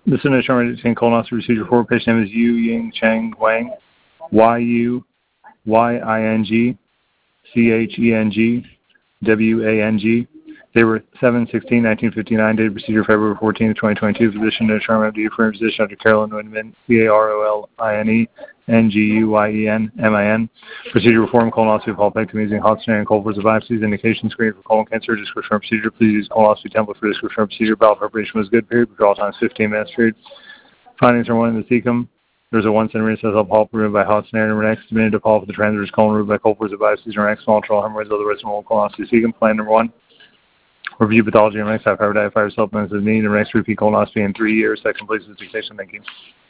This is an determination colonoscopy procedure for patient name is Yu Ying Cheng Wang, Yu-Y-I-N-G, C-H-E-N-G, W-A-N-G. They were 7/16/1959. Date of procedure February 14, 2022. Physician to determine MD for physician Dr. Carolyn Windman, C-A-R-O-L-I-N-E, N-G-U-Y-E-N, M-I-N. Procedure performed colonoscopy of colpectomy using hot smear and cold for biopsies. Indication screen for colon cancer. Description of procedure. Please use colonoscopy template for description of procedure. Bowel preparation was good. Period. Withdrawal time is 15 minutes. Period. Findings are 1 in the cecum. There's a 1 centimeter cell polyp removed by hot snare. Number next, diminutive polyp of the transverse colon removed by cold for biopsies. Number next, small internal hemorrhoids of the rest of the colonoscopy cecum. Plan number 1. Review pathology. Number next, have fiber diet, fiber supplements as needed. Number next, repeat colonoscopy in 3 years. Second place is dictation. Thank you.